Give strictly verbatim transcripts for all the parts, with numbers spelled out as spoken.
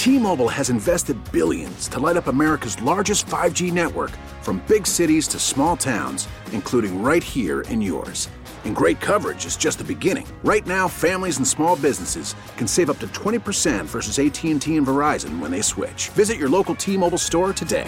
T-Mobile has invested billions to light up America's largest five G network, from big cities to small towns, including right here in yours. And great coverage is just the beginning. Right now, families and small businesses can save up to twenty percent versus A T and T and Verizon when they switch. Visit your local T-Mobile store today.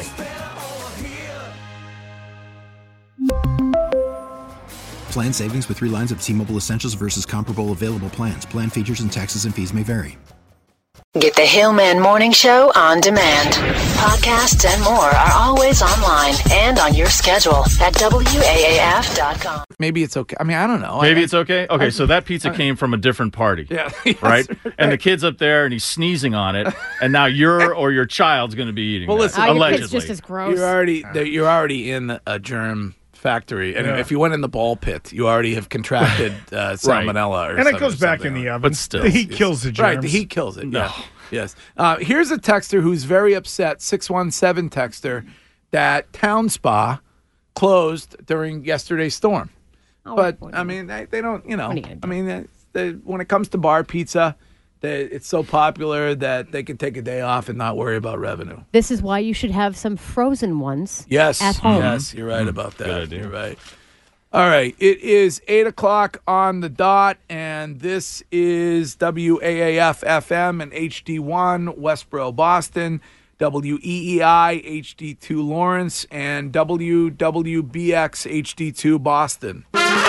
Plan savings with three lines of T-Mobile Essentials versus comparable available plans. Plan features and taxes and fees may vary. Get the Hillman Morning Show on demand. Podcasts and more are always online and on your schedule at W A A F dot com. Maybe it's okay. I mean, I don't know. Maybe I, it's okay? Okay, I, so that pizza I, came from a different party. Yeah. Yes, right? right? And the kid's up there and he's sneezing on it, and now your or your child's going to be eating well, that, listen, oh, your allegedly. kid's just as gross. You're already, you're already in a germ factory, and Yeah. if you went in the ball pit, you already have contracted uh, salmonella. Or and it some- goes back in something the like- oven. But still. The heat kills the germs. Right, the heat kills it. No. Yeah. Yes. Uh, here's a texter who's very upset, six one seven texter, that Town Spa closed during yesterday's storm. Oh, but, what I do you- mean, they, they don't, you know, What are you gonna I mean, they, they, when it comes to bar pizza, they, it's so popular that they can take a day off and not worry about revenue. This is why you should have some frozen ones. Yes. At home. Yes, you're right about that. Good idea. You're right. All right. It is eight o'clock on the dot, and this is W A A F F M and H D one, Westboro, Boston, W E E I, H D two, Lawrence, and W W B X, H D two, Boston.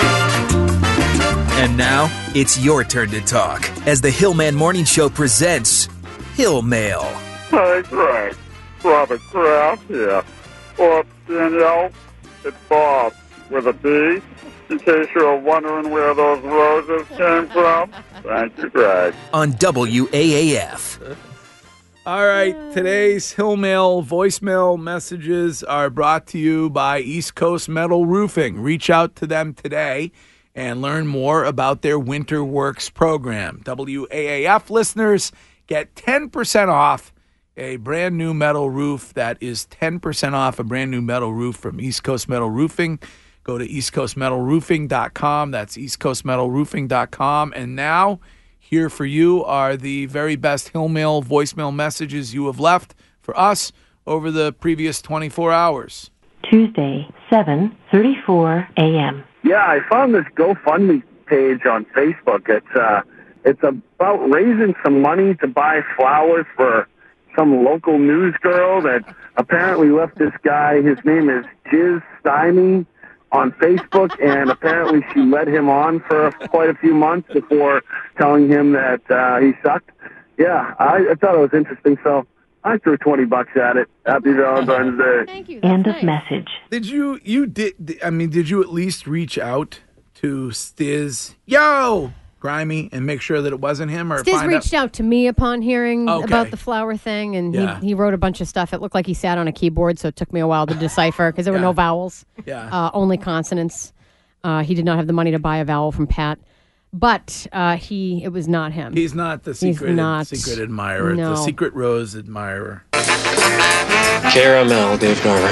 And now, it's your turn to talk as the Hillman Morning Show presents Hill Mail. Hey, Greg. Robert Kraft here. Or Danielle, it's Bob with a B. In case you're wondering where those roses came from, thank you, Greg. On W A A F. All right, today's Hill Mail voicemail messages are brought to you by East Coast Metal Roofing. Reach out to them today and learn more about their Winter Works program. W A A F listeners get ten percent off a brand new metal roof. That is ten percent off a brand new metal roof from East Coast Metal Roofing. Go to east coast metal roofing dot com. That's east coast metal roofing dot com. And now, here for you are the very best Hill Mail voicemail messages you have left for us over the previous twenty-four hours. Tuesday, seven thirty-four a.m. Yeah, I found this GoFundMe page on Facebook. It's uh, it's about raising some money to buy flowers for some local news girl that apparently left this guy. His name is Jiz Stymie on Facebook, and apparently she led him on for quite a few months before telling him that uh, he sucked. Yeah, I, I thought it was interesting, so I threw twenty bucks at it. Happy Valentine's Day. Thank you. That's End nice. of message. Did you, you did, I mean, did you at least reach out to Stiz, yo, Grimy, and make sure that it wasn't him? Or Stiz find reached out to me upon hearing Okay. about the flower thing, and Yeah. he, he wrote a bunch of stuff. It looked like he sat on a keyboard, so it took me a while to decipher because there were Yeah. no vowels, Yeah. uh, only consonants. Uh, he did not have the money to buy a vowel from Pat, but uh, he it was not him. He's not the He's secret not. secret admirer, No. the secret rose admirer. Caramel, Dave Garver.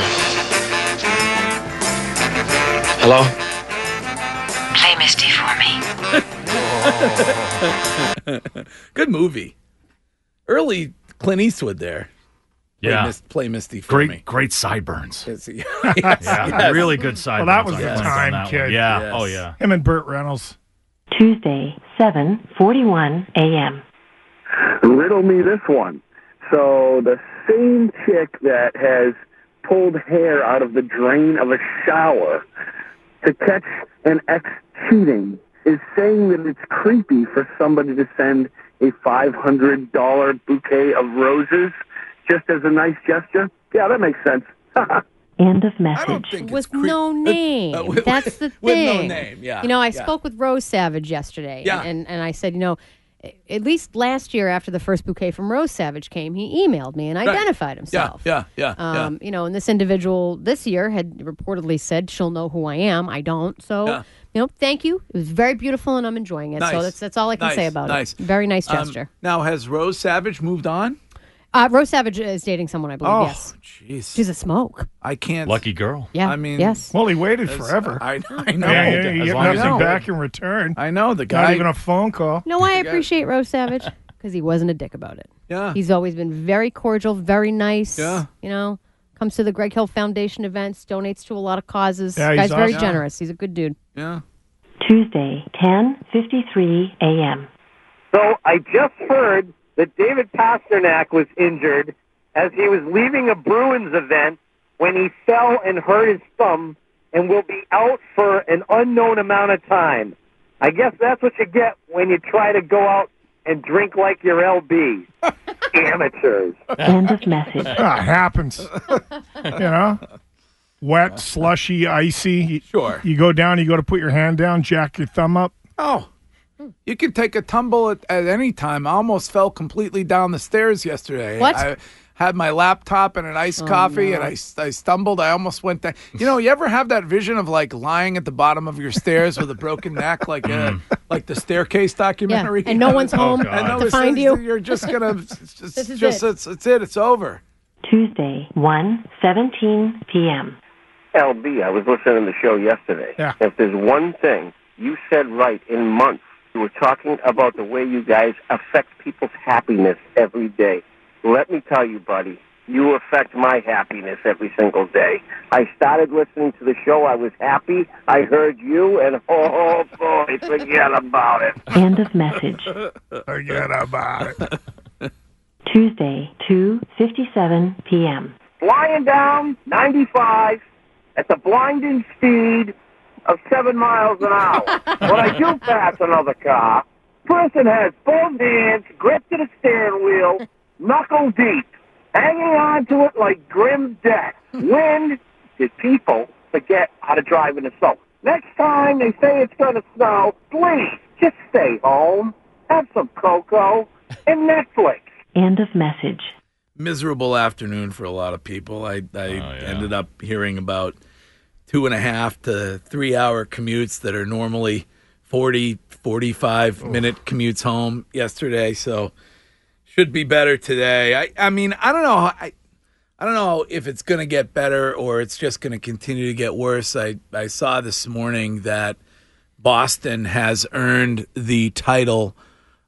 Hello? Play Misty for me. Good movie. Early Clint Eastwood there. Play, Yeah. Mis- play Misty for Great, me. great sideburns. Yes, yes, Yeah, yes. really good sideburns. Well, that was on the Clint on time, that one. kid. Yeah, Yes. oh yeah. Him and Burt Reynolds. Tuesday, seven forty-one a.m. Riddle me this one. So the same chick that has pulled hair out of the drain of a shower to catch an ex cheating is saying that it's creepy for somebody to send a five hundred dollars bouquet of roses just as a nice gesture. Yeah, that makes sense. End of I don't message. think with it's creep- no name. Uh, with- That's the with no thing. name, yeah, You know, I yeah. spoke with Rose Savage yesterday. Yeah. And, and I said, you know, at least last year after the first bouquet from Rose Savage came, he emailed me and Right. identified Yeah, himself. yeah, yeah, yeah. Um, You know, and this individual this year had reportedly said she'll know who I am. I don't. So, Yeah. you know, thank you. It was very beautiful and I'm enjoying it. Nice. So that's that's all I can Nice, say about nice. it. Very nice Um, gesture. now, has Rose Savage moved on? Uh, Rose Savage is dating someone, I believe, Oh, yes. jeez. She's a smoke. I can't. Lucky girl. Yeah. I mean, yes. Well, he waited That's- forever. I, I know. yeah, yeah, you As get long as nothing he- back in return. I know the guy. Not even a phone call. You know why I appreciate Rose Savage? Because he wasn't a dick about it. Yeah. He's always been very cordial, very nice. Yeah. You know, comes to the Greg Hill Foundation events, donates to a lot of causes. Yeah, he's Guy's very awesome. generous. He's a good dude. Yeah. Tuesday, ten fifty-three a.m. So I just heard that David Pasternak was injured as he was leaving a Bruins event when he fell and hurt his thumb and will be out for an unknown amount of time. I guess that's what you get when you try to go out and drink like your L B. Amateurs. End of message. Ah, it happens. You know? Wet, slushy, icy. Sure. You go down, you go to put your hand down, jack your thumb up. Oh, you can take a tumble at, at any time. I almost fell completely down the stairs yesterday. What? I had my laptop and an iced coffee, and I, I stumbled. I almost went down. You know, you ever have that vision of like lying at the bottom of your stairs with a broken neck, like a, like the Staircase documentary? Yeah, and no one's home God. And no, to it's- find it's- you. You're just gonna. It's just, This is just it. It's, it's it. It's over. Tuesday, one seventeen p.m. L B, I was listening to the show yesterday. Yeah. If there's one thing you said right in months, you were talking about the way you guys affect people's happiness every day. Let me tell you, buddy, you affect my happiness every single day. I started listening to the show. I was happy. I heard you, and oh, boy, forget about it. End of message. Forget about it. Tuesday, two fifty-seven p.m. Flying down ninety-five at the blinding speed of seven miles an hour. When I do pass another car, person has both hands gripped to the steering wheel, knuckle deep, hanging on to it like grim death. When did people forget how to drive in the snow? Next time they say it's going to snow, please just stay home, have some cocoa, and Netflix. End of message. Miserable afternoon for a lot of people. I, I ended up hearing about two and a half to three hour commutes that are normally forty, forty-five minute commutes home yesterday. So should be better today. I, I mean, I don't know. I, I don't know if it's going to get better or it's just going to continue to get worse. I, I saw this morning that Boston has earned the title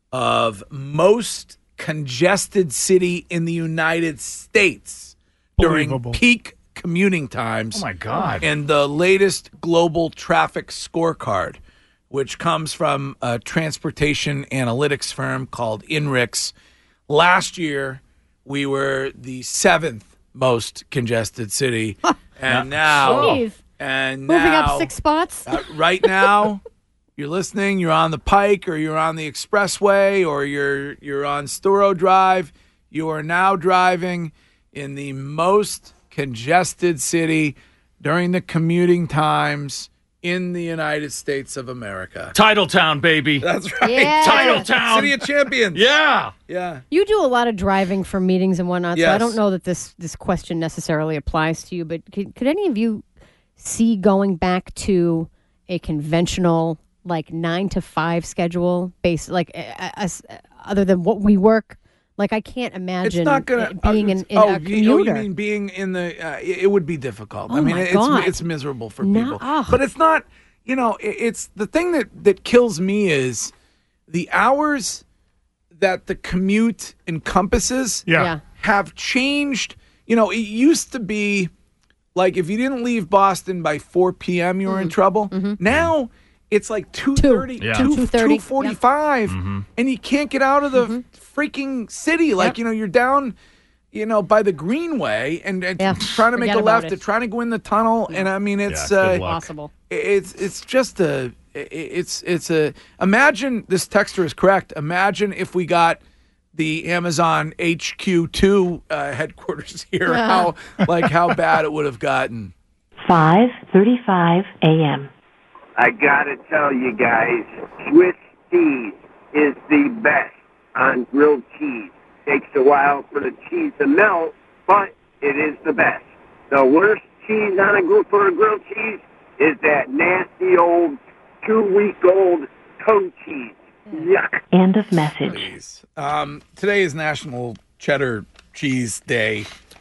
of most congested city in the United States during Believable. peak commuting times. Oh, my God. And the latest global traffic scorecard, which comes from a transportation analytics firm called INRIX. Last year, we were the seventh most congested city, and now, Jeez. and Moving now, up six spots. uh, right now, you're listening. You're on the Pike, or you're on the Expressway, or you're you're on Sturo Drive. You are now driving in the most congested city during the commuting times in the United States of America. Titletown, baby. That's right. Yeah. Titletown. City of Champions. Yeah. Yeah. You do a lot of driving for meetings and whatnot, so I Yes. don't know that this, this question necessarily applies to you, but could, could any of you see going back to a conventional, like, nine to five schedule, based, like, uh, uh, other than what we work? Like, I can't imagine It's not gonna it being in, in oh, a you, commuter. you mean being in the? Uh, it, it would be difficult. I Oh, mean, my it's God. it's miserable for No, people. ugh. But it's not. You know, it, it's the thing that that kills me is the hours that the commute encompasses. Yeah. Yeah. Have changed. You know, it used to be like if you didn't leave Boston by four p.m., you were Mm-hmm. in trouble. Now it's like two thirty, Yeah. two two thirty, two forty-five, and you can't get out of the Mm-hmm. freaking city. Like, you know, you're down, you know, by the Greenway and, and Yeah. trying to make Forget a left, about to it. trying to go in the tunnel. And I mean, it's Yeah, good uh, luck. Possible. it's it's just a it's it's a imagine this texter is correct. Imagine if we got the Amazon H Q two uh, headquarters here, how like how bad it would have gotten. five thirty-five a.m. I gotta tell you guys, Swiss cheese is the best on grilled cheese. Takes a while for the cheese to melt, but it is the best. The worst cheese on a grill for a grilled cheese is that nasty old two-week-old code cheese. Yuck. End of message. Please. Um, today is National Cheddar Cheese Day.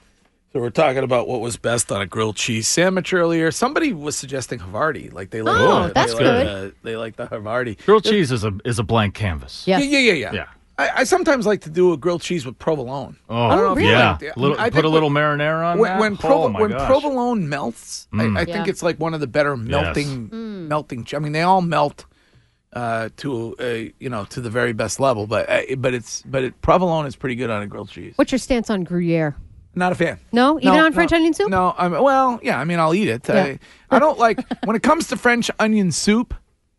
So we're talking about what was best on a grilled cheese sandwich earlier. Somebody was suggesting Havarti, like they like Oh, the, that's they good. Like the, they like the Havarti. Grilled cheese is a is a blank canvas. Yes. Yeah, yeah, yeah, yeah. Yeah. I, I sometimes like to do a grilled cheese with provolone. Oh, I don't know if you yeah. like it. Little, I put think a little marinara on when that. when, oh, provo- my when gosh. provolone melts, Mm. I, I think Yeah. it's like one of the better melting melting. che- I mean, they all melt uh, to a, you know to the very best level, but uh, but it's but it, provolone is pretty good on a grilled cheese. What's your stance on Gruyere? Not a fan. No, even on French no, onion soup. No, I'm well, yeah. I mean, I'll eat it. Yeah. I, I don't like when it comes to French onion soup.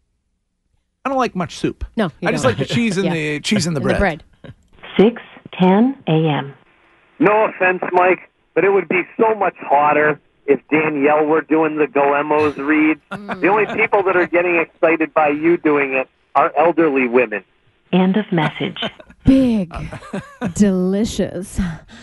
I don't like much soup. No, you I just don't. like the cheese and Yeah. the cheese and the And bread. the bread. six ten a.m. No offense, Mike, but it would be so much hotter if Danielle were doing the Goemos read. The only people that are getting excited by you doing it are elderly women. End of message. Big, delicious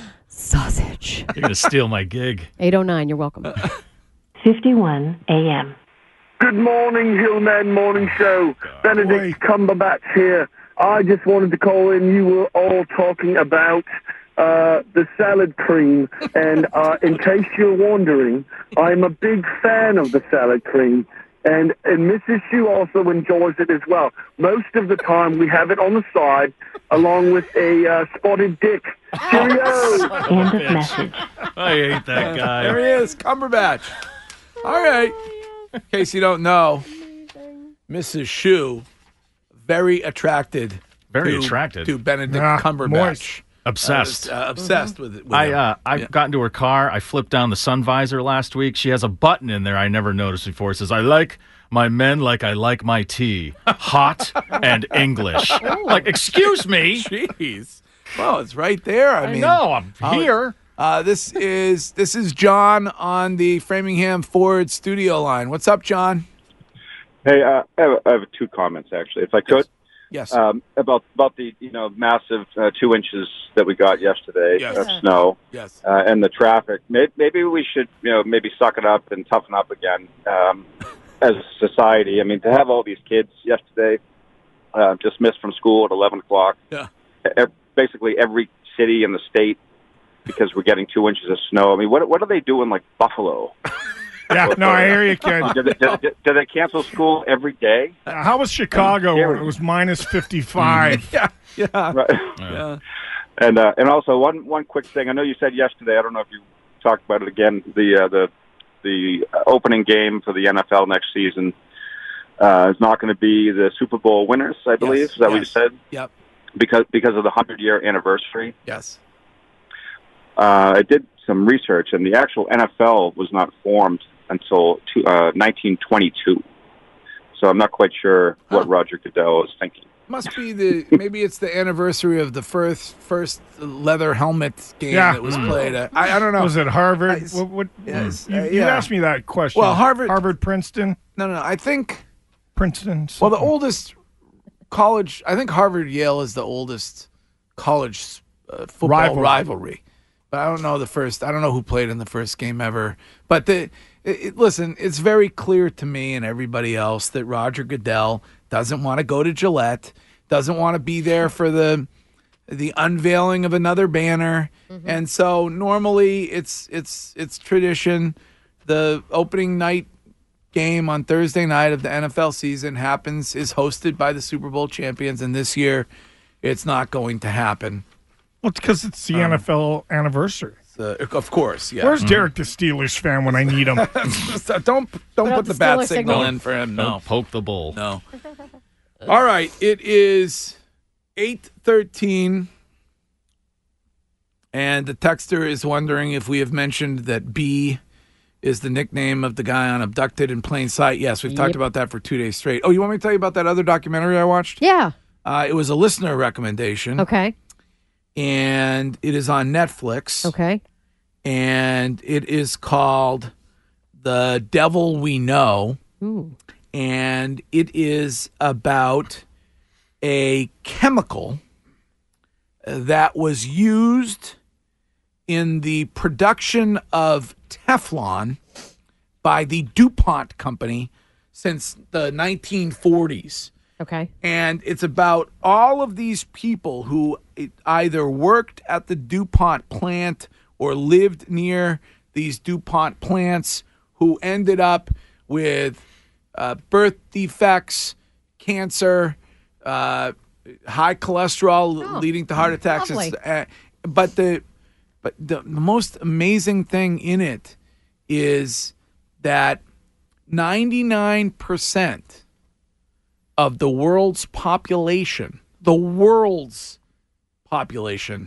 sausage. You're going to steal my gig. eight oh nine, you're welcome. fifty-one a.m. Good morning, Hillman Morning Show. Benedict Cumberbatch here. I just wanted to call in. You were all talking about uh, the salad cream, and uh, in case you're wondering, I'm a big fan of the salad cream, and, and Missus Shu also enjoys it as well. Most of the time, we have it on the side, along with a uh, spotted dick. Cheerio! End of message. I hate that guy. There he is, Cumberbatch. All right. In case you don't know, Missus Shu, very attracted. Very to, attracted. to Benedict Ah, Cumberbatch. moist. Obsessed. Uh, obsessed with it. With I him. uh, I Yeah. got into her car. I flipped down the sun visor last week. She has a button in there I never noticed before. It says, "I like my men like I like my tea, hot and English." Like, excuse me. Jeez. Well, it's right there. I, I mean, know. I'm I'll- here. Uh, this is this is John on the Framingham Ford studio line. What's up, John? Hey, uh, I, have, I have two comments actually, if I could, Yes. um, about about the you know massive uh, two inches that we got yesterday Yes. of snow Yes. uh, and the traffic. Maybe, maybe we should you know maybe suck it up and toughen up again um, as a society. I mean, to have all these kids yesterday uh, dismissed from school at eleven o'clock. Yeah. E- Basically, every city in the state because we're getting two inches of snow. I mean, what what are they doing like Buffalo? Yeah, no, I hear you, kid. Do they, do, do they cancel school every day? Uh, how was Chicago when it was minus fifty-five? Yeah. Yeah. Right. Yeah. And uh, and also one one quick thing. I know you said yesterday. I don't know if you talked about it again. The uh, the the opening game for the N F L next season uh, is not going to be the Super Bowl winners. I believe Yes. is that what you Yes. said? Yep. Because because of the hundred year anniversary. Yes. Uh, I did some research, and the actual N F L was not formed until two, uh, nineteen twenty-two. So I'm not quite sure what Huh. Roger Goodell is thinking. Must be the maybe it's the anniversary of the first first leather helmet game Yeah. that was Mm. played. At, I I don't know. Was it Harvard? I- what, what, Yes, you, uh, you yeah. asked me that question. Well, Harvard- Harvard, Princeton, No, no, no. I think Princeton. well the something. oldest college. I think Harvard Yale is the oldest college uh, football rivalry. Rivalry. But I don't know the first. I don't know who played in the first game ever. But the it, it- listen, it's very clear to me and everybody else that Roger Goodell doesn't want to go to Gillette, doesn't want to be there for the the unveiling of another banner, and so normally it's it's it's tradition. The opening night game on Thursday night of the N F L season happens is hosted by the Super Bowl champions, and this year it's not going to happen. Well, it's because it's the Um, N F L anniversary. So, of course, yeah. Where's Derek, the Steelers fan, when I need him? So don't don't Put put out the the bat Steeler signal signal. in for him. No, Don't poke the bull. no. All right, it is eight thirteen, and the texter is wondering if we have mentioned that B is the nickname of the guy on Abducted in Plain Sight. Yes, we've talked Yep. about that for two days straight. Oh, you want me to tell you about that other documentary I watched? Yeah. Uh, it was a listener recommendation, Okay. and it is on Netflix. Okay. And it is called The Devil We Know. Ooh. And it is about a chemical that was used in the production of Teflon by the DuPont company since the nineteen forties. Okay. And it's about all of these people who either worked at the DuPont plant or lived near these DuPont plants who ended up with uh, birth defects, cancer, uh, high cholesterol Oh, leading to heart attacks. lovely. It's, uh, but the but the, the most amazing thing in it is that ninety-nine percent of the world's population, the world's population,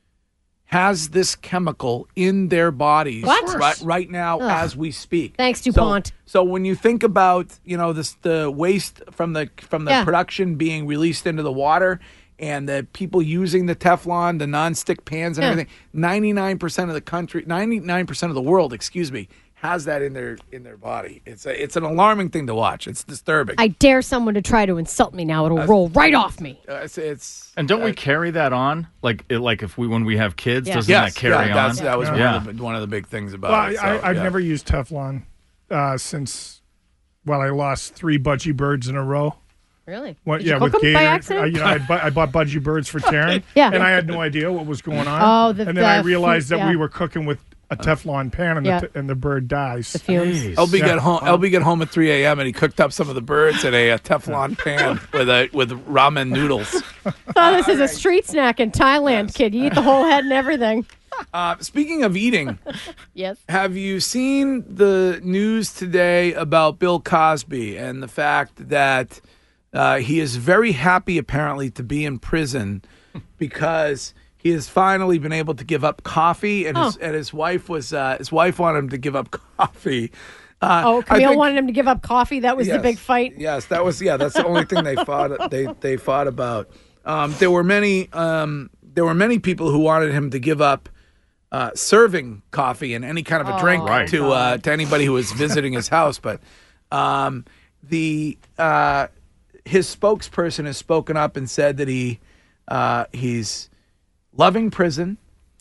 has this chemical in their bodies What? right, right now Ugh. as we speak. Thanks, So- DuPont. So, when you think about, you know, this the waste from the from the Yeah. production being released into the water and the people using the Teflon, the nonstick pans and Yeah. everything, ninety-nine percent of the country, ninety-nine percent of the world, excuse me, has that in their in their body. It's a, it's an alarming thing to watch. It's disturbing. I dare someone to try to insult me now. It'll roll right off me. Uh, it's, it's And don't uh, we carry that on? Like, it, like if we when we have kids, Yeah. doesn't yes, that carry yeah, on? that's, that was Yeah. one, of the, one of the big things about Well, it. I, So, I, I've yeah. never used Teflon uh, since, well, I lost three budgie birds in a row. Really? What, Did yeah, you cook with 'em Gator. by accident? Uh, you know, I, bu- I bought budgie birds for Taryn. Yeah. And I had no idea what was going on. Oh, the- and then I the realized fu- that yeah. we were cooking with a Teflon pan, and, Yeah. the, t- and the bird dies. The fumes. Jeez. L B Yeah. got home. L B got home at three a.m. and he cooked up some of the birds in a, uh Teflon pan with a with ramen noodles. Oh, this is a street snack in Thailand, kid. You eat the whole head and everything. Uh, speaking of eating, Yes. have you seen the news today about Bill Cosby and the fact that uh, he is very happy apparently to be in prison because he has finally been able to give up coffee, and his Oh. and his wife was uh, his wife wanted him to give up coffee. Uh, Oh, I Camille think- wanted him to give up coffee. That was the Yes. big fight. Yes, that was yeah. That's the only thing they fought. They they fought about. Um, there were many. Um, there were many people who wanted him to give up uh, serving coffee and any kind of a drink Right. to uh, to anybody who was visiting his house. But um, the uh, his spokesperson has spoken up and said that he uh, he's loving prison.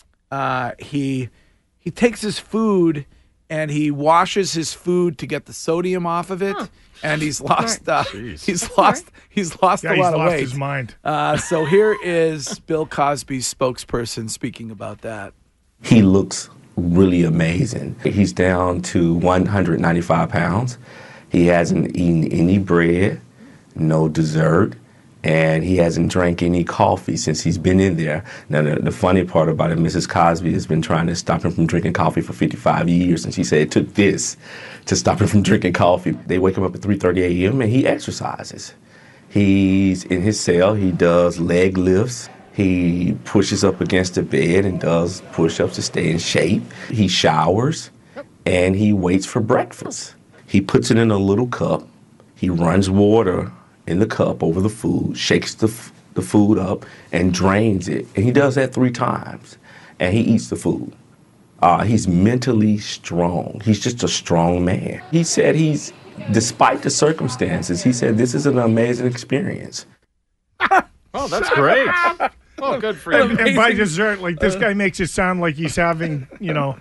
Uh, he he takes his food and he washes his food to get the sodium off of it. And he's lost. Uh, he's lost. He's lost Yeah, a he's lot of lost weight. his mind. Uh, so here is Bill Cosby's spokesperson speaking about that. He looks really amazing. He's down to one hundred ninety-five pounds. He hasn't eaten any bread, no dessert, and he hasn't drank any coffee since he's been in there. Now, the, the funny part about it, Missus Cosby has been trying to stop him from drinking coffee for fifty-five years, and she said it took this to stop him from drinking coffee. They wake him up at three thirty a.m., and he exercises. He's in his cell. He does leg lifts. He pushes up against the bed and does push-ups to stay in shape. He showers, and he waits for breakfast. He puts it in a little cup. He runs water in the cup over the food, shakes the, f- the food up, and drains it. And he does that three times. And he eats the food. Uh, he's mentally strong. He's just a strong man. He said he's, despite the circumstances, he said this is an amazing experience. Oh, that's great. Oh, good for And, you. and by dessert, like this guy makes it sound like he's having, you know,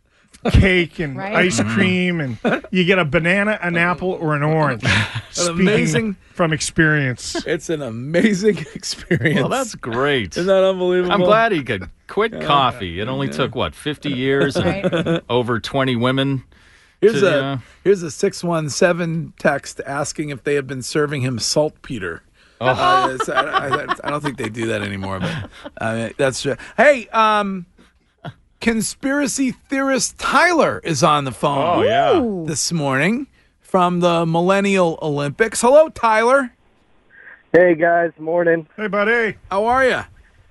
cake and Right. ice cream, and you get a banana, an apple, or an orange. Speaking amazing- from experience. It's an amazing experience. Well, that's great. Isn't that unbelievable? I'm glad he could quit coffee. It only took, what, fifty years and over twenty women? Here's to, a uh, here's a six one seven text asking if they have been serving him saltpeter. Oh. Uh, it's- I, I, I don't think they do that anymore, but uh, that's true. Hey, um, conspiracy theorist Tyler is on the phone. Oh, yeah. Ooh. This morning from the Millennial Olympics. Hello, Tyler. Hey guys, morning. Hey, buddy. How are you?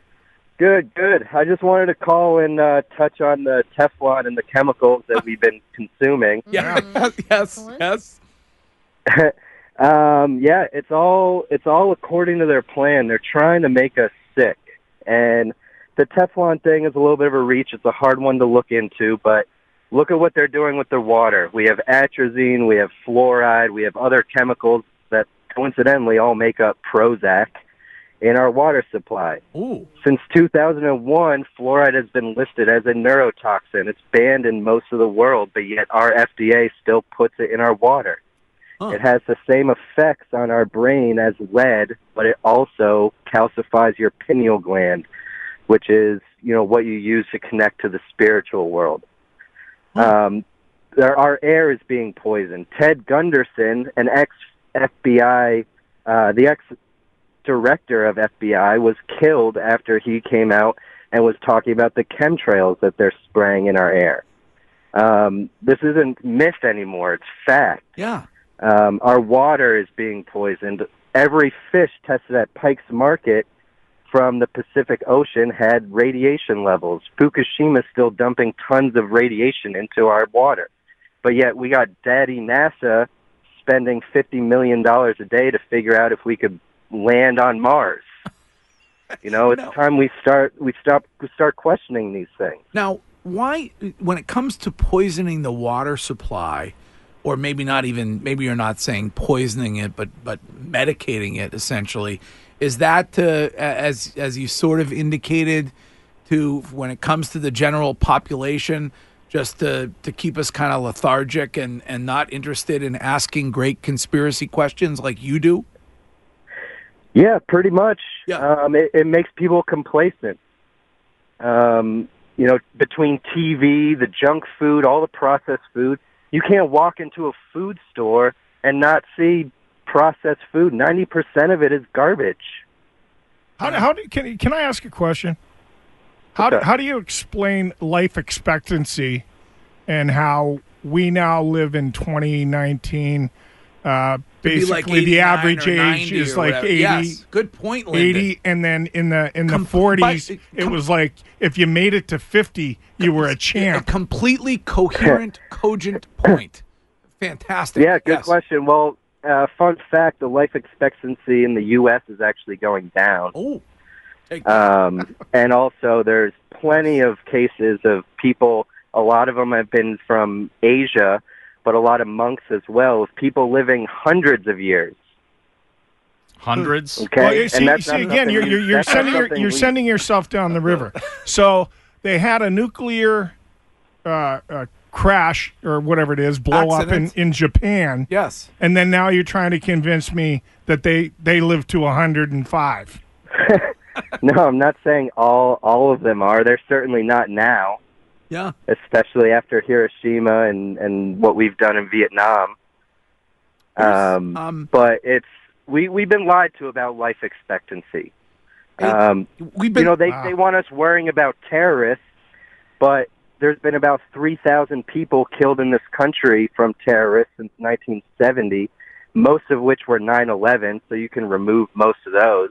Good, good. I just wanted to call and uh, touch on the Teflon and the chemicals that we've been consuming. Yeah. yes. Yes. um, yeah, it's all it's all according to their plan. They're trying to make us sick, and the Teflon thing is a little bit of a reach. It's a hard one to look into, but look at what they're doing with the water. We have atrazine, we have fluoride, we have other chemicals that coincidentally all make up Prozac in our water supply. Ooh. Since two thousand one, fluoride has been listed as a neurotoxin. It's banned in most of the world, but yet our F D A still puts it in our water. Huh. It has the same effects on our brain as lead, but it also calcifies your pineal gland, which is, you know, what you use to connect to the spiritual world. Um, there, our air is being poisoned. Ted Gunderson, an ex-F B I, uh, the ex director of F B I was killed after he came out and was talking about the chemtrails that they're spraying in our air. Um, this isn't myth anymore. It's fact. Yeah. Um, our water is being poisoned. Every fish tested at Pike's Market from the Pacific Ocean had radiation levels. Fukushima is still dumping tons of radiation into our water. But yet we got Daddy NASA spending fifty million dollars a day to figure out if we could land on Mars. You know, it's No. time we start we stop we start questioning these things. Now, why, when it comes to poisoning the water supply, or maybe not even, maybe you're not saying poisoning it, but but medicating it essentially, is that to, as as you sort of indicated, to when it comes to the general population, just to to keep us kind of lethargic and and not interested in asking great conspiracy questions like you do? Yeah, pretty much. Yeah. Um, it, it makes people complacent. Um, you know, between T V, the junk food, all the processed food, you can't walk into a food store and not see processed food. ninety percent of it is garbage. How, do- how do, can, can I ask a question? How do, how do you explain life expectancy and how we now live in twenty nineteen? Uh, It'd be like basically, the eighty-nine average or age ninety is or like whatever. eighty. Yes, good point, Lyndon. eighty, and then in the in the Com- forties, but- it was like if you made it to fifty, you were a champ. A completely coherent, cogent point. Fantastic. Yeah, good Yes. question. Well, uh, fun fact, the life expectancy in the U S is actually going down. Oh. Take Um, and also, there's plenty of cases of people, a lot of them have been from Asia, but a lot of monks as well, of people living hundreds of years. Hundreds? Okay. Well, you And see, that's see not again, something you're we- you're, you're that's not sending your, something you're we- sending yourself down the river. So they had a nuclear uh, uh, crash or whatever it is blow Accident. up in, in Japan. Yes. And then now you're trying to convince me that they they live to one hundred five. No, I'm not saying all all of them are. They're certainly not now, Yeah. especially after Hiroshima and, and what we've done in Vietnam. Um, um, but it's we we've been lied to about life expectancy. Hey, Um, we've been- you know, they Wow. they want us worrying about terrorists, but there's been about three thousand people killed in this country from terrorists since nineteen seventy, most of which were nine eleven, so you can remove most of those.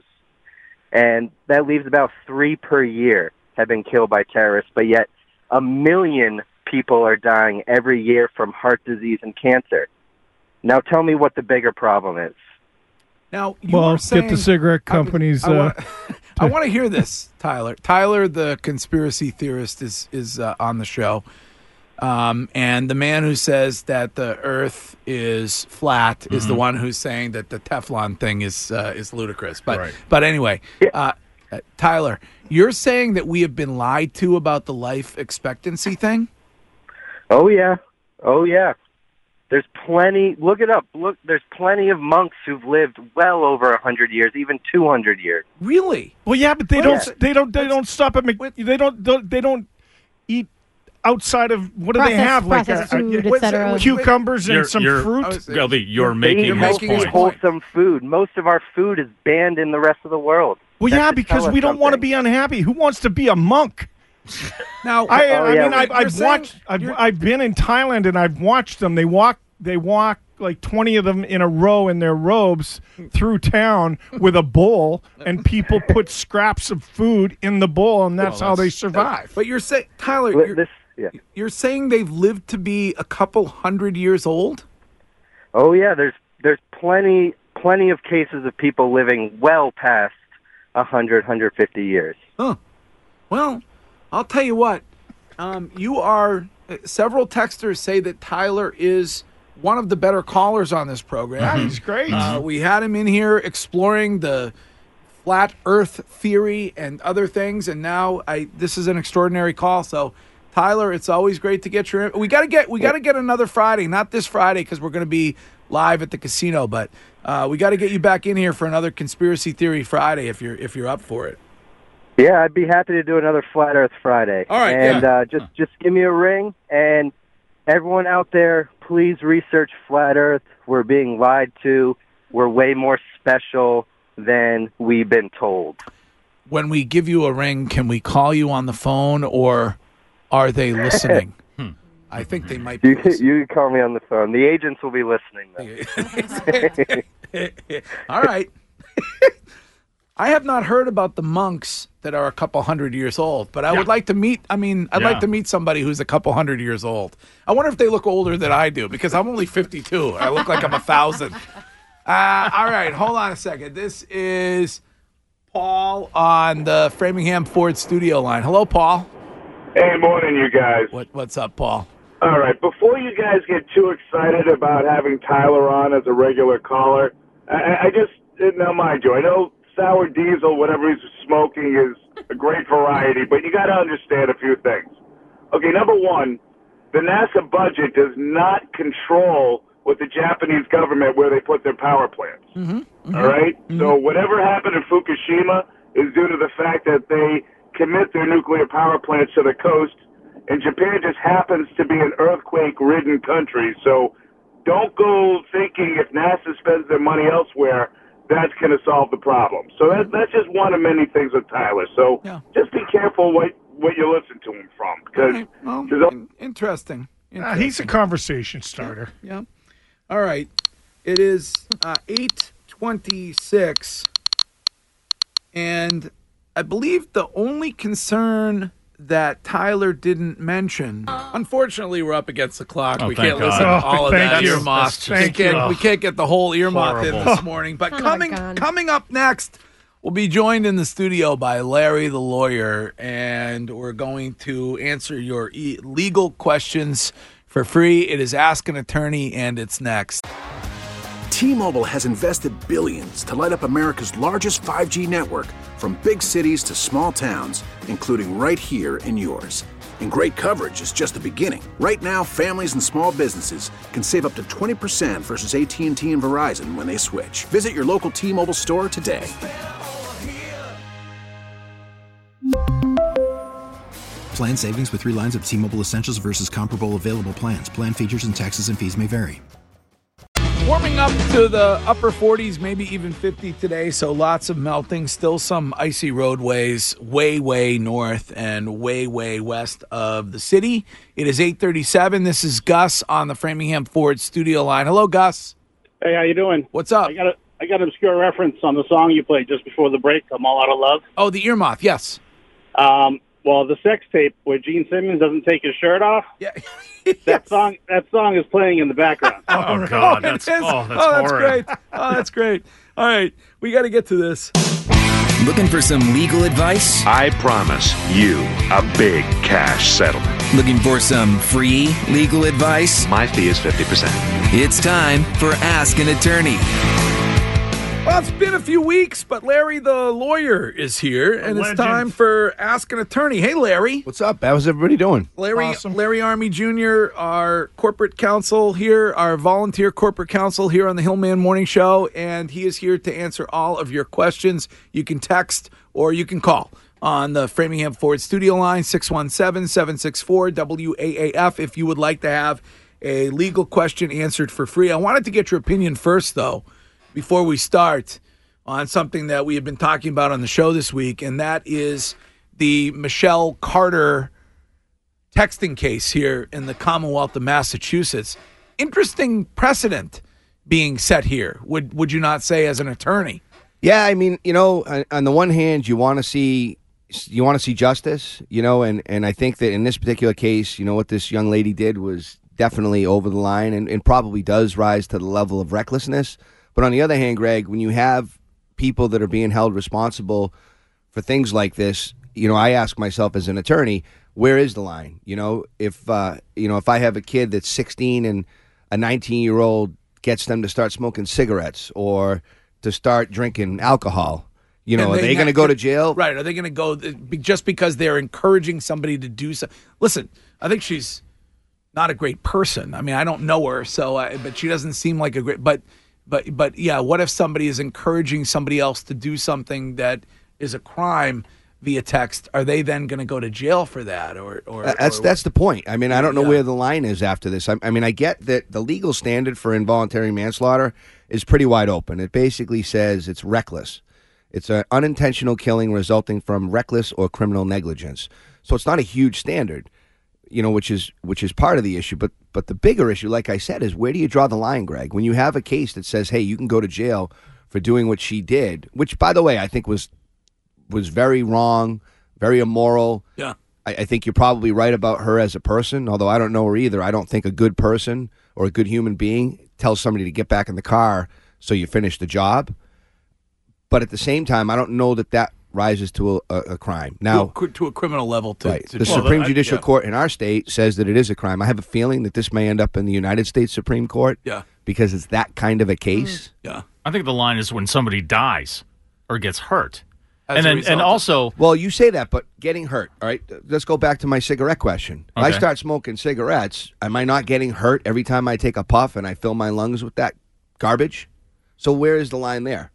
And that leaves about three per year have been killed by terrorists, but yet a million people are dying every year from heart disease and cancer. Now tell me what the bigger problem is. Now, you Well, were get saying, the cigarette companies. I, uh, want, I want to hear this, Tyler. Tyler, the conspiracy theorist, is is uh, on the show, um, and the man who says that the Earth is flat is the one who's saying that the Teflon thing is uh, is ludicrous. But Right. but anyway, uh, uh, Tyler, you're saying that we have been lied to about the life expectancy thing. Oh yeah, oh yeah. There's plenty. Look it up. Look, there's plenty of monks who've lived well over a hundred years, even two hundred years. Really? well, yeah, but they Oh, don't yeah. they don't they don't stop at Mc, they don't, don't they don't eat outside of what do they Processed- have like processed a- a- food, what's et cetera. that? cucumbers and You're- some you're- fruit. I was- Gelby, you're They making eat his healthy, his point. point. wholesome food. Most of our food is banned in the rest of the world. Well, That yeah, should because tell us we don't want to something. be unhappy. Who wants to be a monk? Now, I, Oh, I yeah, mean, we- I've, you're I've saying- watched. I've, you're- I've been in Thailand and I've watched them. They walk. They walk like twenty of them in a row in their robes through town with a bowl, and people put scraps of food in the bowl, and that's, Well, how they that's- survive. but you're saying, Tyler, Li- you're, This, yeah. you're saying they've lived to be a couple hundred years old? Oh yeah, there's there's plenty plenty of cases of people living well past a hundred, one hundred fifty years. Huh. Well, I'll tell you what. Um, you are uh, several texters say that Tyler is one of the better callers on this program. Yeah, he's great. Uh, we had him in here exploring the flat Earth theory and other things, and now I this is an extraordinary call. So, Tyler, it's always great to get your. We got to get we got to get another Friday, not this Friday because we're going to be live at the casino, but uh, we got to get you back in here for another conspiracy theory Friday if you're if you're up for it. Yeah, I'd be happy to do another Flat Earth Friday. All right, and yeah. uh, just just give me a ring, and everyone out there, please research Flat Earth. We're being lied to. We're way more special than we've been told. When we give you a ring, can we call you on the phone, or are they listening? hmm. I think they might be You, you can call me on the phone. The agents will be listening, though. All right. I have not heard about the monks that are a couple hundred years old, but I yeah. would like to meet, I mean, I'd yeah. like to meet somebody who's a couple hundred years old. I wonder if they look older than I do, because I'm only fifty-two. I look like I'm a thousand. Uh, all right, hold on a second. This is Paul on the Framingham Ford studio line. Hello, Paul. Hey, morning, you guys. What, what's up, Paul? All right, before you guys get too excited about having Tyler on as a regular caller, I, I just, now mind you, I know sour diesel, whatever he's smoking, is a great variety, but you got to understand a few things. Okay, number one, the NASA budget does not control with the Japanese government where they put their power plants. Mm-hmm, mm-hmm, all right? Mm-hmm. So whatever happened in Fukushima is due to the fact that they commit their nuclear power plants to the coast, and Japan just happens to be an earthquake-ridden country. So don't go thinking if NASA spends their money elsewhere, that's going to solve the problem. So that, that's just one of many things with Tyler. So yeah. just be careful what, what you listen to him from. Because right. well, in, interesting. interesting. Uh, he's a conversation starter. Yeah. yeah. All right. It is uh, eight twenty-six, and I believe the only concern that Tyler didn't mention, unfortunately, we're up against the clock. Oh, we can't God. listen to all oh, of that you. earmuff. We Thank can't, you. we can't get the whole earmuff in Horrible. this morning. But Oh, coming God. coming up next, we'll be joined in the studio by Larry the lawyer, and we're going to answer your e- legal questions for free. It is Ask an Attorney, and it's next. T-Mobile has invested billions to light up America's largest five G network, from big cities to small towns, including right here in yours. And great coverage is just the beginning. Right now, families and small businesses can save up to twenty percent versus A T and T and Verizon when they switch. Visit your local T-Mobile store today. Plan savings with three lines of T-Mobile Essentials versus comparable available plans. Plan features and taxes and fees may vary. Warming up to the upper forties, maybe even fifty today, so lots of melting. Still some icy roadways way, way north and way, way west of the city. It is eight thirty-seven. This is Gus on the Framingham Ford studio line. Hello, Gus. Hey, how you doing? What's up? I got a, I got an obscure reference on the song you played just before the break, I'm All Out of Love. Oh, the earmuff, yes. Um, well, the sex tape where Gene Simmons doesn't take his shirt off. Yeah. That yes. song that song is playing in the background. Oh, God. Oh, That's, it is. oh, that's, oh, that's horrid. great. Oh, that's great. All right, we got to get to this. Looking for some legal advice? I promise you a big cash settlement. Looking for some free legal advice? My fee is fifty percent. It's time for Ask an Attorney. Well, it's been a few weeks, but Larry the lawyer is here, and it's time for Ask an Attorney. Hey, Larry. What's up? How's everybody doing? Larry Awesome. Larry Army Junior, our corporate counsel here, our volunteer corporate counsel here on the Hillman Morning Show, and he is here to answer all of your questions. You can text or you can call on the Framingham Ford studio line, six one seven, seven six four, W A A F, if you would like to have a legal question answered for free. I wanted to get your opinion first, though, before we start, on something that we have been talking about on the show this week, and that is the Michelle Carter texting case here in the Commonwealth of Massachusetts. Interesting precedent being set here, would would you not say, as an attorney? Yeah, I mean, you know, on, on the one hand, you want to see you want to see justice, you know, and, and I think that in this particular case, you know, what this young lady did was definitely over the line and, and probably does rise to the level of recklessness. But on the other hand, Greg, when you have people that are being held responsible for things like this, you know, I ask myself as an attorney, where is the line? You know, if uh, you know, if I have a kid that's sixteen and a nineteen-year-old gets them to start smoking cigarettes or to start drinking alcohol, you know, And are they ha- going to go to jail? Right. Are they going to go just because they're encouraging somebody to do something? Listen, I think she's not a great person. I mean, I don't know her, so uh, but she doesn't seem like a great. But but but yeah, what if somebody is encouraging somebody else to do something that is a crime? via text, are they then going to go to jail for that? Or, or Uh, that's or that's the point. I mean, I don't know Yeah. where the line is after this. I, I mean, I get that the legal standard for involuntary manslaughter is pretty wide open. It basically says it's reckless. It's an unintentional killing resulting from reckless or criminal negligence. So it's not a huge standard, you know, which is which is part of the issue. But but the bigger issue, like I said, is where do you draw the line, Greg? When you have a case that says, hey, you can go to jail for doing what she did, which, by the way, I think was was very wrong, very immoral. Yeah. I, I think you're probably right about her as a person, although I don't know her either. I don't think a good person or a good human being tells somebody to get back in the car so you finish the job. But at the same time, I don't know that that rises to a, a, a crime. Now, to a, to a criminal level. To, right, to the well, Supreme I- Judicial yeah. Court in our state says that it is a crime. I have a feeling that this may end up in the United States Supreme Court Yeah. because it's that kind of a case. Yeah. I think the line is when somebody dies or gets hurt. As and a then result and of- also Well, you say that, but getting hurt, all right? Let's go back to my cigarette question. If I Okay. start smoking cigarettes, am I not getting hurt every time I take a puff and I fill my lungs with that garbage? So where is the line there?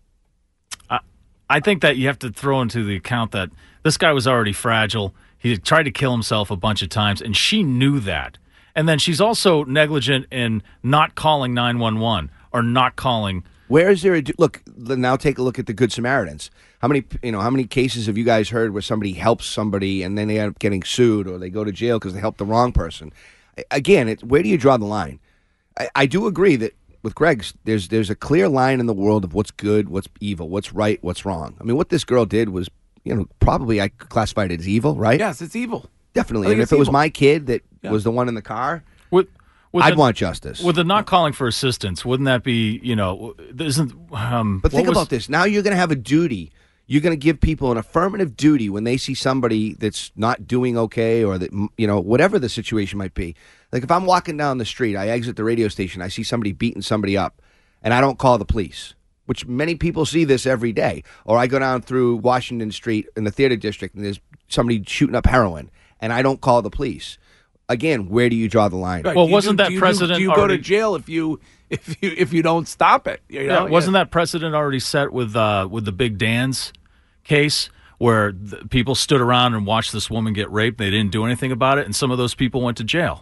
I, I think that you have to throw into the account that this guy was already fragile. He had tried to kill himself a bunch of times, and she knew that. And then she's also negligent in not calling nine one one or not calling. Where is there a look? Now take a look at the Good Samaritans. How many you know? How many cases have you guys heard where somebody helps somebody and then they end up getting sued or they go to jail because they helped the wrong person? Again, it, where do you draw the line? I, I do agree that with Greg's, there's there's a clear line in the world of what's good, what's evil, what's right, what's wrong. I mean, what this girl did was, you know, probably I classified it as evil, right? Yes, it's evil. Definitely. I think And it's if it was evil. my kid that Yeah. was the one in the car, With, with I'd the- want justice. With the not calling for assistance, wouldn't that be, you know, isn't. Um, But what think was- about this. Now you're going to have a duty. You're going to give people an affirmative duty when they see somebody that's not doing okay or that, you know, whatever the situation might be. Like if I'm walking down the street, I exit the radio station, I see somebody beating somebody up, and I don't call the police, which many people see this every day. Or I go down through Washington Street in the theater district and there's somebody shooting up heroin, and I don't call the police. Again, where do you draw the line? Right. Do you do- do you do- Do you go to jail if you if you if you don't stop it? You know? Yeah, wasn't that precedent already set with uh, with the Big Dan's case where the people stood around and watched this woman get raped? They didn't do anything about it, and some of those people went to jail.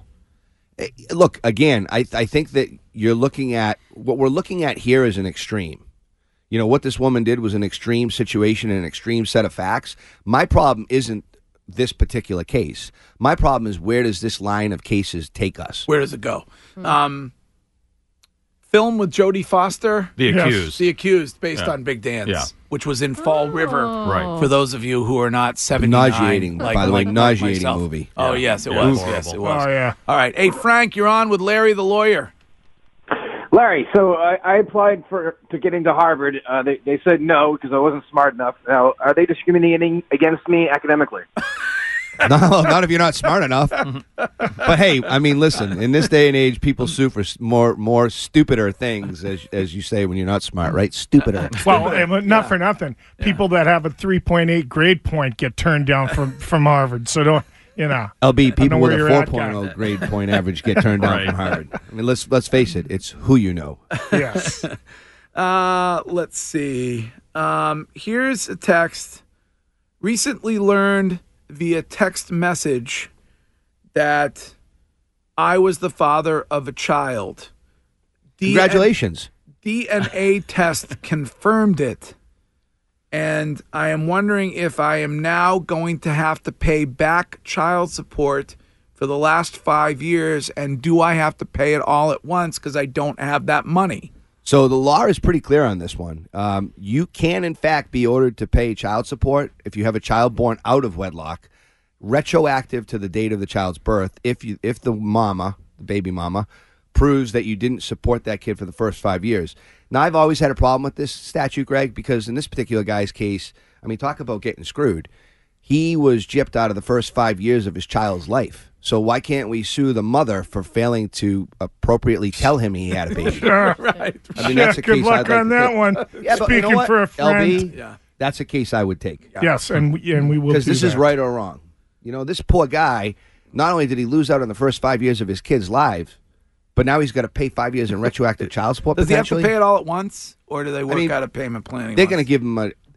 Look, again, I, I think that you're looking at what we're looking at here is an extreme. You know, what this woman did was an extreme situation and an extreme set of facts. My problem isn't this particular case. My problem is where does this line of cases take us? Where does it go? Um, film with Jodie Foster, The Yes. Accused. The Accused, based Yeah. on Big Dance, Yeah. which was in Fall River. Right. For those of you who are not seventy-nine, Nauseating, like, by the way, like- like nauseating myself. movie. Oh Yeah. yes, it Yeah, was. horrible. Yes, it was. Oh, yeah. All right, hey Frank, you're on with Larry the lawyer. Larry, so I, I applied for to get into Harvard. Uh, they they said no because I wasn't smart enough. Now, are they discriminating against me academically? No, not if you're not smart enough. But hey, I mean, listen. In this day and age, people sue for s- more more stupider things, as as you say when you're not smart, right? Stupider. Well, eh, but not for nothing. People that have a three point eight grade point get turned down from, from Harvard. So don't, you know. L B, I don't people know with where a you're four at, guy. point oh grade point average get turned down Right. from Harvard. I mean, let's let's face it. It's who you know. Yes. Uh, let's see. Um, here's a text. Recently learned via text message that I was the father of a child. D N Congratulations. D N A test confirmed it. And I am wondering if I am now going to have to pay back child support for the last five years. And do I have to pay it all at once because I don't have that money? So the law is pretty clear on this one. Um, you can, in fact, be ordered to pay child support if you have a child born out of wedlock, retroactive to the date of the child's birth. If you, if the mama, the baby mama, proves that you didn't support that kid for the first five years. Now, I've always had a problem with this statute, Greg, because in this particular guy's case, I mean, talk about getting screwed. He was gypped out of the first five years of his child's life. So why can't we sue the mother for failing to appropriately tell him he had a baby? Right. I mean, that's a Good case luck I'd like on to that take. one. Yeah, but you know Speaking what, for a friend. L B, that's a case I would take. Yes, and we, and we will Because do this is that. right or wrong. You know, this poor guy, not only did he lose out on the first five years of his kids' lives, but now he's got to pay five years in retroactive child support Does he have to potentially. pay it all at once? Or do they work mean, out a payment plan? They're going to give him a.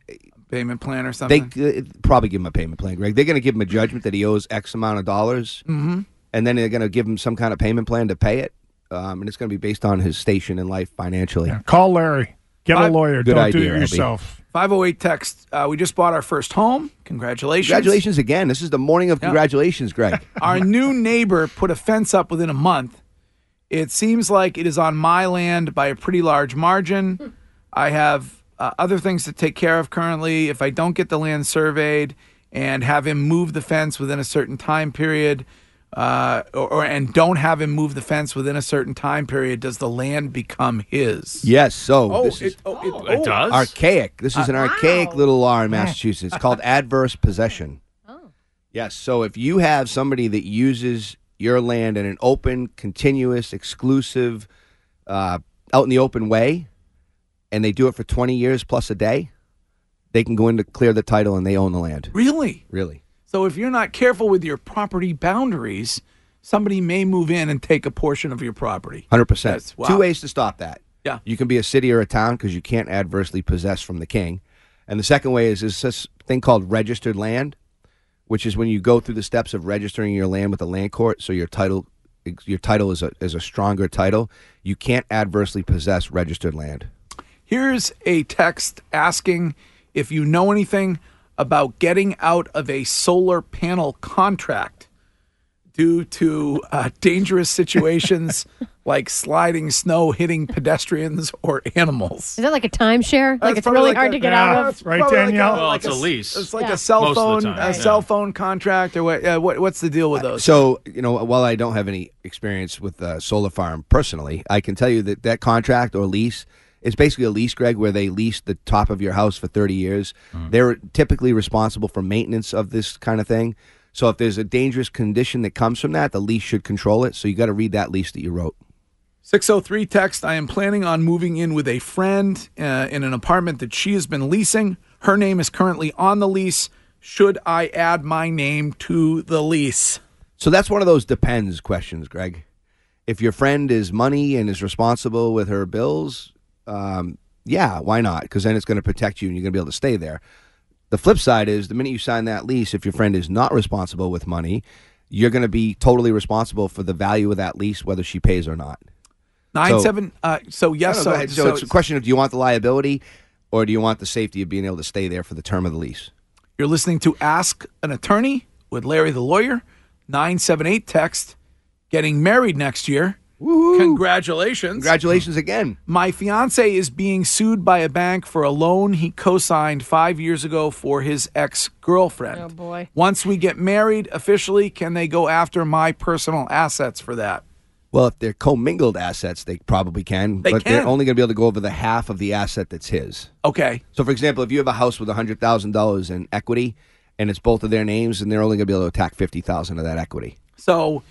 payment plan or They something? uh, probably give him a payment plan, Greg. They're going to give him a judgment that he owes X amount of dollars, Mhm. and then they're going to give him some kind of payment plan to pay it, um, and it's going to be based on his station in life financially. Call Larry. Get Five- a lawyer. Good Don't idea, do it Albie. yourself. five oh eight text. Uh, we just bought our first home. Congratulations. Congratulations again. This is the morning of congratulations, Greg. Our new neighbor put a fence up within a month. It seems like it is on my land by a pretty large margin. I have uh, other things to take care of currently. If I don't get the land surveyed and have him move the fence within a certain time period, uh, or, or and don't have him move the fence within a certain time period, does the land become his? Yes, so Oh, this it, is oh, it, Oh, it oh. does? archaic. This is an Uh, archaic little law in Massachusetts. It's called adverse possession. Oh. Yes, so if you have somebody that uses your land in an open, continuous, exclusive, uh, out in the open way, and they do it for twenty years plus a day, they can go in to clear the title and they own the land. Really? Really. So if you're not careful with your property boundaries, somebody may move in and take a portion of your property. one hundred percent. That's- wow. Two ways to stop that. Yeah. You can be a city or a town because you can't adversely possess from the king. And the second way is this this thing called registered land, which is when you go through the steps of registering your land with the land court, so your title your title is a is a stronger title. You can't adversely possess registered land. Here's a text asking if you know anything about getting out of a solar panel contract due to uh, dangerous situations like sliding snow hitting pedestrians or animals. Is that like a timeshare? Like That's it's probably really like hard a- to get Yeah, out of? that's right, Probably like Danielle? Well, like it's a lease. It's like Yeah. a cell Most of the phone, time, a yeah. cell phone contract, or what? Uh, what what's the deal with those? So, you know, while I don't have any experience with the solar farm personally, I can tell you that that contract or lease is basically a lease, Greg, where they lease the top of your house for thirty years. They're typically responsible for maintenance of this kind of thing. So if there's a dangerous condition that comes from that, the lease should control it. So you got to read that lease that you wrote. six oh three text, I am planning on moving in with a friend uh, in an apartment that she has been leasing. Her name is currently on the lease. Should I add my name to the lease? So that's one of those depends questions, Greg. If your friend is money and is responsible with her bills, um, yeah, why not? Because then it's going to protect you and you're going to be able to stay there. The flip side is the minute you sign that lease, if your friend is not responsible with money, you're going to be totally responsible for the value of that lease, whether she pays or not. Nine So- seven. Uh, so yes. No, no, so, go ahead. so, so it's a question of do you want the liability or do you want the safety of being able to stay there for the term of the lease? You're listening to Ask an Attorney with Larry the Lawyer. nine seven eight text. Getting married next year. Congratulations. Congratulations again. My fiance is being sued by a bank for a loan he co-signed five years ago for his ex-girlfriend. Oh, boy. Once we get married officially, can they go after my personal assets for that? Well, if they're commingled assets, they probably can, They but can. they're only going to be able to go over the half of the asset that's his. Okay. So, for example, if you have a house with one hundred thousand dollars in equity and it's both of their names, then they're only going to be able to attack fifty thousand dollars of that equity. So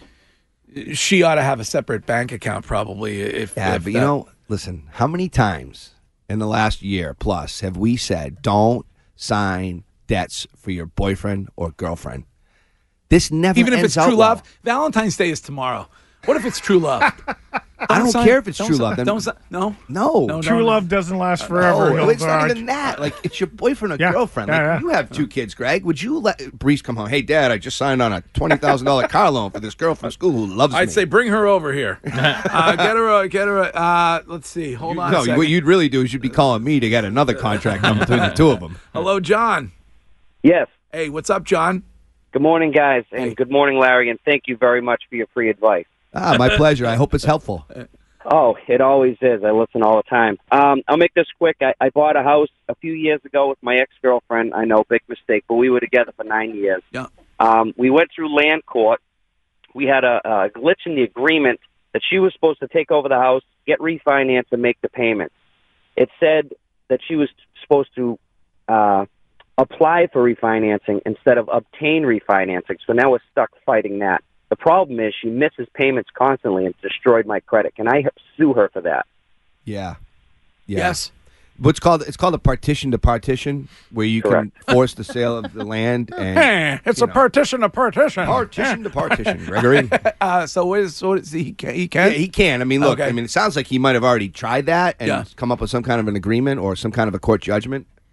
she ought to have a separate bank account probably. If, Yeah, if but you that- know, listen, how many times in the last year plus have we said, don't sign debts for your boyfriend or girlfriend? This never even if ends it's true out well. love, Valentine's Day is tomorrow. What if it's true love? I don't sign- care if it's don't true sign- love. Then- Don't si- no. No. No, True no, love doesn't last forever. No, it's not Hildegard. even that. Like, it's your boyfriend or Yeah, girlfriend. yeah, Like, yeah. you have two kids, Greg. Would you let Brees come home? Hey, Dad, I just signed on a twenty thousand dollars car loan for this girl from school who loves me. I'd say bring her over here. uh, get her. A, get her. A, uh, let's see. Hold on. no, a second. what you'd really do is you'd be calling me to get another contract done between the two of them. Hello, John. Yes. Hey, what's up, John? Good morning, guys, and good morning, Larry, and thank you very much for your free advice. Ah, my pleasure. I hope it's helpful. Oh, it always is. I listen all the time. Um, I'll make this quick. I, I bought a house a few years ago with my ex-girlfriend. I know, big mistake, but we were together for nine years. Yeah. Um, we went through land court. We had a, a glitch in the agreement that she was supposed to take over the house, get refinanced, and make the payments. It said that she was supposed to uh, apply for refinancing instead of obtain refinancing. So now we're stuck fighting that. The problem is she misses payments constantly and destroyed my credit. Can I sue her for that? Yeah. yeah. Yes. What's called it's called a partition to partition, where you Correct. can force the sale of the land and Hey, it's you a know. partition to partition. partition to partition, Gregory. Uh, so what is so what is he can he can Yeah, he can. I mean, look. Okay. I mean, it sounds like he might have already tried that and Yeah. come up with some kind of an agreement or some kind of a court judgment.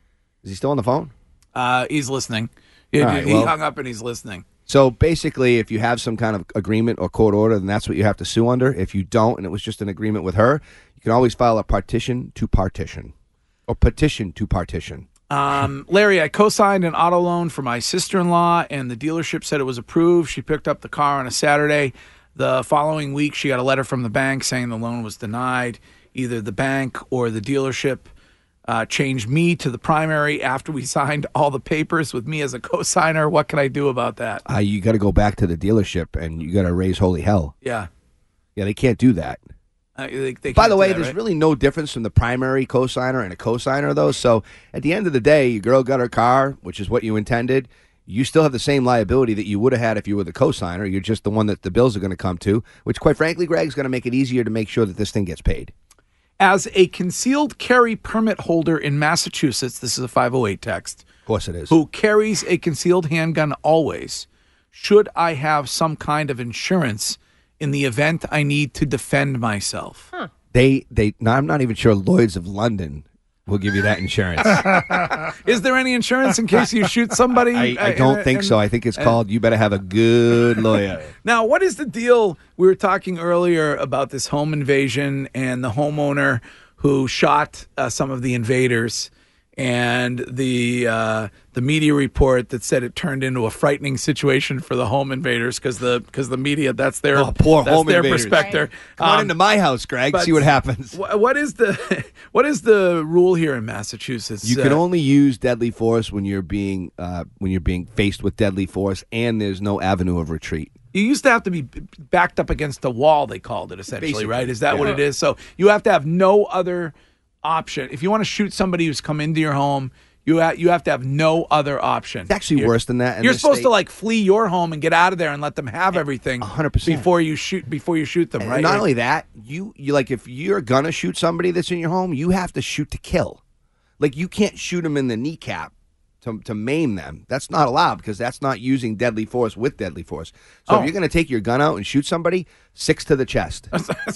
Is he still on the phone? Uh, he's listening. He, All right, he well- hung up and he's listening. So basically, if you have some kind of agreement or court order, then that's what you have to sue under. If you don't, and it was just an agreement with her, you can always file a partition to partition or petition to partition. Um, Larry, I co-signed an auto loan for my sister-in-law, and the dealership said it was approved. She picked up the car on a Saturday. The following week, she got a letter from the bank saying the loan was denied. Either the bank or the dealership uh, changed me to the primary after we signed all the papers with me as a co-signer. What can I do about that? Uh, you got to go back to the dealership and you got to raise holy hell. Yeah. Yeah, they can't do that. Uh, they, they By can't the do way, that, there's right? really no difference from the primary co-signer and a co-signer, though. So at the end of the day, your girl got her car, which is what you intended. You still have the same liability that you would have had if you were the co-signer. You're just the one that the bills are going to come to, which, quite frankly, Greg, is going to make it easier to make sure that this thing gets paid. As a concealed carry permit holder in Massachusetts, this is a five oh eight text. Of course it is. Who carries a concealed handgun always, should I have some kind of insurance in the event I need to defend myself? Huh. They, they. No, I'm not even sure Lloyd's of London will give you that insurance. Is there any insurance in case you shoot somebody? I, I Uh, don't and- think and- so. I think it's and- called, you better have a good lawyer. Now, what is the deal? We were talking earlier about this home invasion and the homeowner who shot uh, some of the invaders, and the uh, the media report that said it turned into a frightening situation for the home invaders because the because the media that's their Oh, poor that's home their invaders. perspective. Come on Um, into my house, Greg. but See what happens. wh- What is the what is the rule here in Massachusetts? You can Uh, only use deadly force when you're being uh, when you're being faced with deadly force, and there's no avenue of retreat. You used to have to be b- backed up against a wall, they called it, essentially, Basically, right? Is that what yeah. it is? So you have to have no other option. If you want to shoot somebody who's come into your home, you ha- you have to have no other option. It's actually You're- worse than that. in You're this supposed state. to like flee your home and get out of there and let them have everything one hundred percent. before you shoot before you shoot them, And right? not Like- only that, you you like if you're gonna shoot somebody that's in your home, you have to shoot to kill. Like you can't shoot them in the kneecap to to maim them. That's not allowed because that's not using deadly force with deadly force. So Oh. if you're gonna take your gun out and shoot somebody, six to the chest.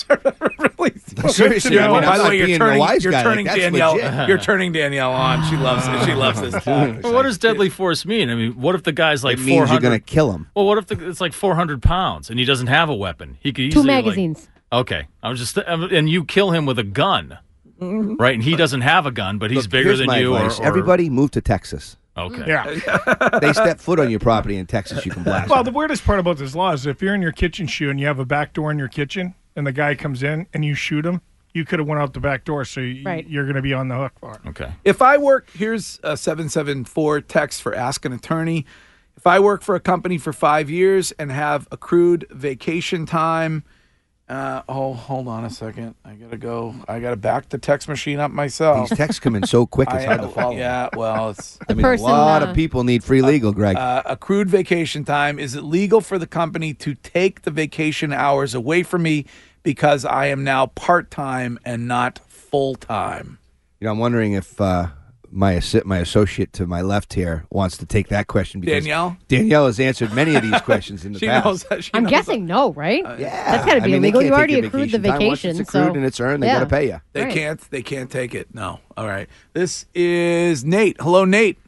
really? Seriously, I mean, by I'm the not way, you're being a turning, wise you're guy. Like, turning that's Danielle. legit. You're turning Danielle on. She loves it. She loves this talk. Well, what does deadly force mean? I mean, what if the guy's like It four means you're hundred? gonna kill him. Well, what if the, it's like four hundred pounds and he doesn't have a weapon? He could Two easily like- magazines. okay, I was just and you kill him with a gun, right? And he doesn't have a gun, but he's Look, bigger here's than my you. Or, advice. or- Everybody move to Texas. Okay. Yeah. They step foot on your property in Texas, you can blast Well, them. the weirdest part about this law is if you're in your kitchen shoe and you have a back door in your kitchen and the guy comes in and you shoot him, you could have went out the back door, so you, Right. you're going to be on the hook for it. Okay. If I work, here's a seven seven four text for Ask an Attorney. If I work for a company for five years and have accrued vacation time, uh, oh, hold on a second. I got to go. I got to back the text machine up myself. These texts come in so quick, it's I- hard to follow. Yeah, well, it's. I mean, person, a lot uh, of people need free legal, Greg. Uh, accrued vacation time. Is it legal for the company to take the vacation hours away from me because I am now part-time and not full-time? You know, I'm wondering if uh, my assi- my associate to my left here wants to take that question because Danielle? Danielle has answered many of these questions in the She past. knows that. She I'm knows guessing no, right? Uh, Yeah, That's got to I be mean, they illegal. can't You take already your accrued the time. Once vacation. it's accrued so, and it's earned, they yeah. got to pay you. They Right. can't. They can't take it. No. All right. This is Nate. Hello, Nate.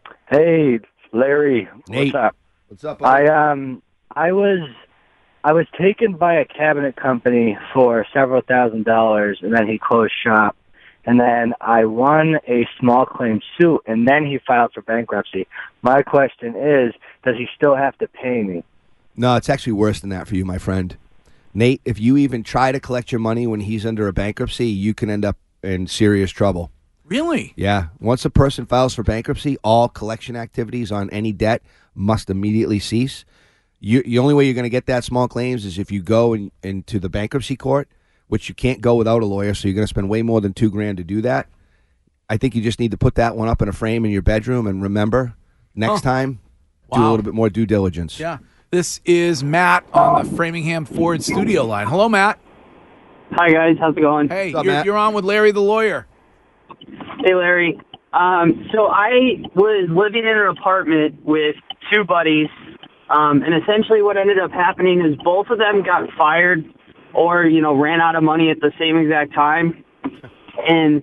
Hey, Larry. Nate. What's up? What's up? I um I was I was taken by a cabinet company for several thousand dollars, and then he closed shop. And then I won a small claim suit, and then he filed for bankruptcy. My question is, does he still have to pay me? No, it's actually worse than that for you, my friend. Nate, if you even try to collect your money when he's under a bankruptcy, you can end up in serious trouble. Really? Yeah. Once a person files for bankruptcy, all collection activities on any debt must immediately cease. You, the only way you're going to get that small claims is if you go in, into the bankruptcy court, which you can't go without a lawyer, so you're going to spend way more than two grand to do that. I think you just need to put that one up in a frame in your bedroom and remember, next Huh. time, do a Wow. little bit more due diligence. Yeah. This is Matt on the Framingham Ford studio line. Hello, Matt. Hi, guys. How's it going? Hey, up, you're, Matt? you're on with Larry the lawyer. Hey, Larry. Um, so I was living in an apartment with two buddies, um, and essentially what ended up happening is both of them got fired or, you know, ran out of money at the same exact time. And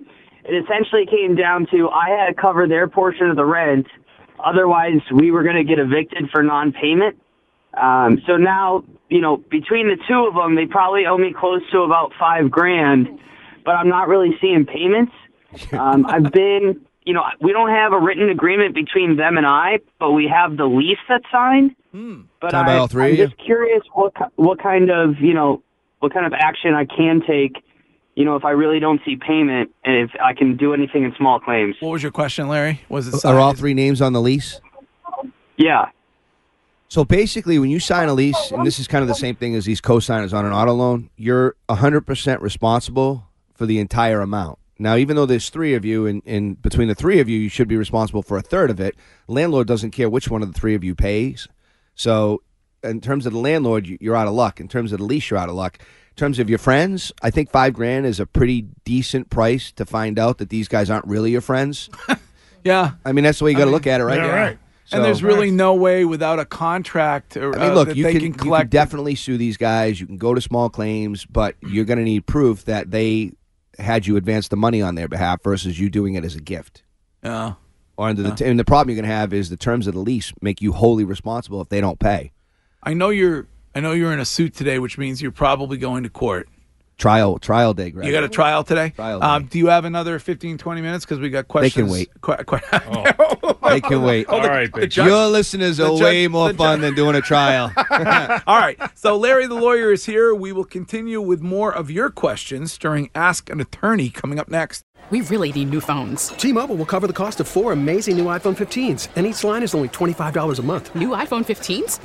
it essentially came down to I had to cover their portion of the rent. Otherwise, we were going to get evicted for non-payment. Um, so now, you know, between the two of them, they probably owe me close to about five grand, but I'm not really seeing payments. Um, I've been, you know, we don't have a written agreement between them and I, but we have the lease that's signed. Hmm. But Talking about I, all three I'm of you? just curious what ki- what kind of, you know, what kind of action I can take, you know, if I really don't see payment and if I can do anything in small claims. What was your question, Larry? Was it Are all signed? three names on the lease? Yeah. So basically, when you sign a lease, and this is kind of the same thing as these co-signers on an auto loan, you're one hundred percent responsible for the entire amount. Now, even though there's three of you, and, and between the three of you, you should be responsible for a third of it. Landlord doesn't care which one of the three of you pays. So in terms of the landlord, you- you're out of luck. In terms of the lease, you're out of luck. In terms of your friends, I think five grand is a pretty decent price to find out that these guys aren't really your friends. Yeah. I mean, that's the way you got to look at it, right? Yeah, right. So- And there's really no way without a contract or, I mean, uh, look, that you they can, can, you can collect. definitely sue these guys. You can go to small claims, but you're going to need proof that they had you advance the money on their behalf versus you doing it as a gift. Yeah. Or under the and the problem you're going to have is the terms of the lease make you wholly responsible if they don't pay. I know you're. I know you're in a suit today, which means you're probably going to court. Trial trial day, Greg. You got a trial today? Trial day. Um, do you have another fifteen, twenty minutes? Because we got questions. They can wait. Qu- qu- They can wait. Oh, the- the judge- Your listeners the are judge- way more the fun judge- than doing a trial. All right. So Larry the lawyer is here. We will continue with more of your questions during Ask an Attorney coming up next. We really need new phones. T-Mobile will cover the cost of four amazing new iPhone fifteens, and each line is only twenty-five dollars a month. New iPhone fifteens?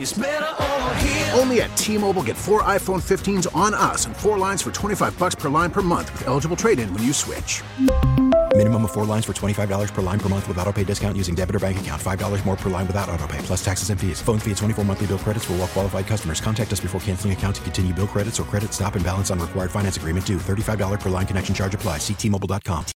Only at T-Mobile, get four iPhone fifteens on us and four lines for twenty-five bucks per line per month with eligible trade-in when you switch. Minimum of four lines for twenty-five dollars per line per month with autopay discount using debit or bank account. five dollars more per line without autopay, plus taxes and fees. Phone fee at twenty-four monthly bill credits for well-qualified customers. Contact us before canceling account to continue bill credits or credit stop and balance on required finance agreement due. thirty-five dollars per line connection charge applies. See T Mobile dot com.